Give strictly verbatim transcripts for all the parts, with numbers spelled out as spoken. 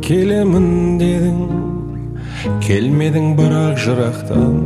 Келемін дедің, келмедің бірақ жырақтан.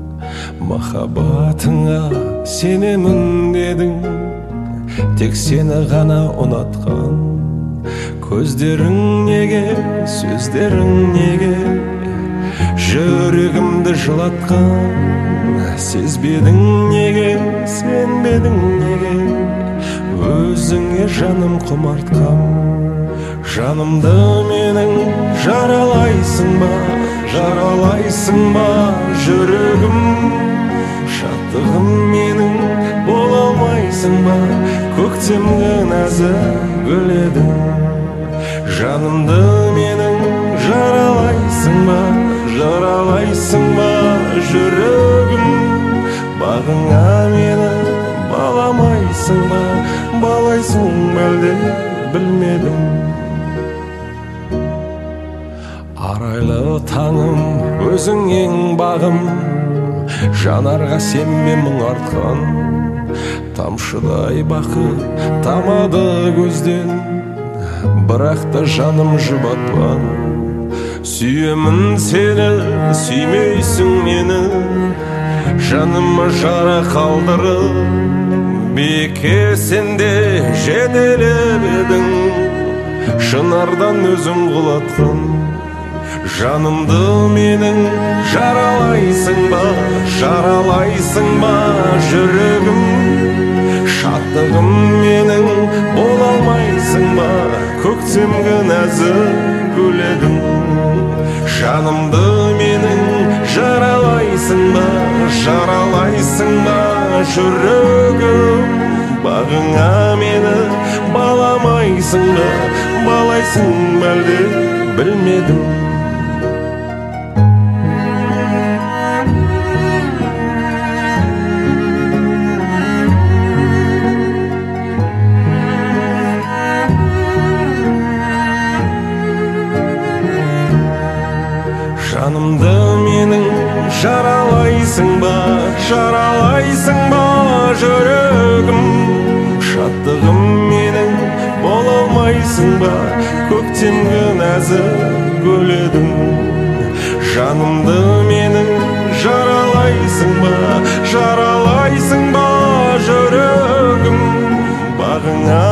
Махаббатыңа сенемін дедің, тек сені ғана ұнатқан. Көздерің неге, сөздерің неге, жүрегімді жылатқан. Сезбедің неге, сенбедің неге, өзіңе жаным құмартқам. Жанымды менің жаралайсың ба, жаралайсың ба жүрегім. Шаттығым менің бола алмайсың ба, көктемгі нәзік гүл едің. Жанымды менің жаралайсың ба, жаралайсың ба жүрегім. Бағыңа мені баламайсың ба, балайсың әлде білмедім. Арайлы таңым, өзің ең бағым, жанарға сенбе мұң артқан. Тамшыдай бақыт тамады көзден, бірақ та жаным жұбатпан. Сүйемін сені, сүймейсің мені, жаныма жара қалдырып. Беке сенде жетелеп едің, шынардан өзім құлатқан. Жанымды менің жаралайсың ба, жаралайсың ба жүрегім. Шаттығым менің бола алмайсың ба, көктемгі нәзік гүл едің. Жанымды менің жаралайсың ба, жаралайсың ба жүрегім. Бағыңа мені баламайсың ба, балайсың әлде білмедім. Жанымды менің жаралайсың ба, жаралайсың ба жүрегім. Шаттығым менің бола алмайсың ба, көктемгі нәзік гүл едің. Жанымды менің жаралайсың ба, жаралайсың ба жүрегім. Бағыңа